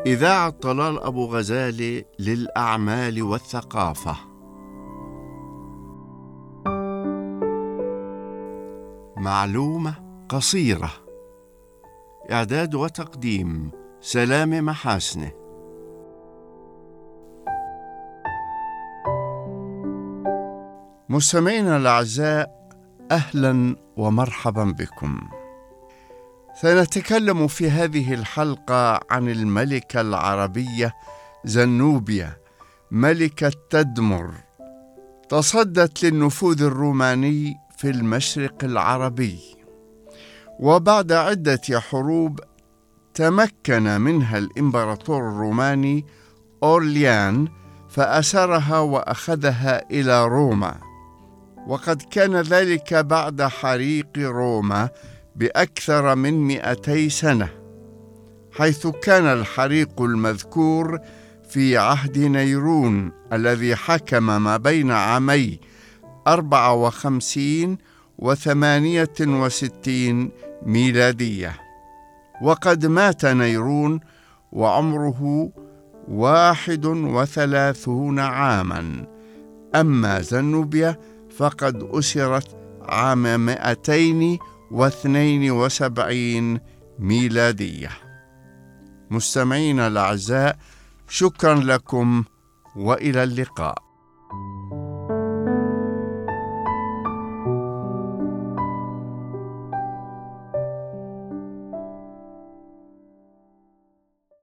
إذاعة طلال أبو غزالة للأعمال والثقافة. معلومة قصيرة. إعداد وتقديم سلامة محاسنة. مستمعينا الأعزاء، أهلا ومرحبا بكم. سنتكلم في هذه الحلقة عن الملكة العربية زنوبيا، ملكة تدمر، تصدت للنفوذ الروماني في المشرق العربي، وبعد عدة حروب تمكن منها الإمبراطور الروماني أورليان فأسرها وأخذها إلى روما، وقد كان ذلك بعد حريق روما بأكثر من 200 سنة، حيث كان الحريق المذكور في عهد نيرون الذي حكم ما بين عامي 54 و68 ميلادية، وقد مات نيرون وعمره 31 عاما. أما زنوبيا فقد أسرت عام 272 ميلادية. مستمعينا الأعزاء، شكرا لكم وإلى اللقاء.